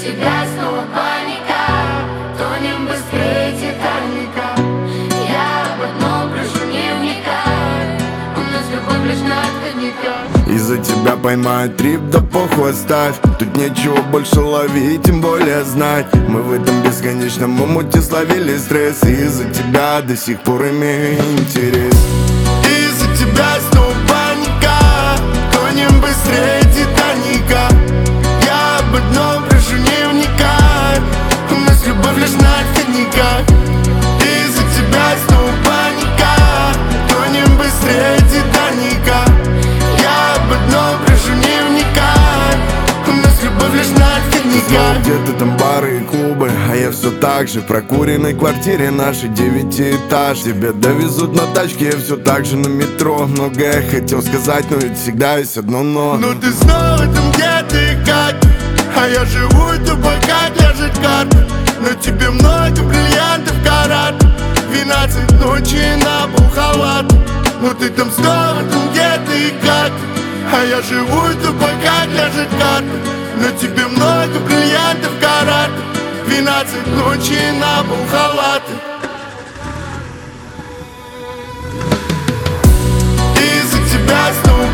тебя снова паника, тонем быстрее Титаника. Я об одном прошу не вникай, у нас любовь лишь на отходниках. Из-за тебя поймают трип, да похуй оставь. Тут нечего больше ловить, тем более знать. Мы в этом бесконечном омуте словили стресс, и из-за тебя до сих пор имею интерес. Из-за тебя снова паника, тонем быстрее Титаника. Я об одном прошу не вникай, у нас любовь лишь на отходниках. Из-за тебя снова паника, тонем быстрее Титаника. Я об одном прошу не вникай, у нас любовь лишь на отходниках. Где-то там бары и клубы, а я все так же в прокуренной квартире нашей 9-этаж. Тебя довезут на тачке, я все так же на метро. Многое хотел сказать, но ведь всегда есть одно но. Но ты снова там где-то и как, а я живу тупо как ляжет карта. На тебе много бриллиантов карат, 12 ночи на пол халат. Но ты там снова там где-то и как, а я живу тупо как ляжет карта. На тебе много бриллиантов карат, 12 ночи на пол халаты. Из-за тебя снова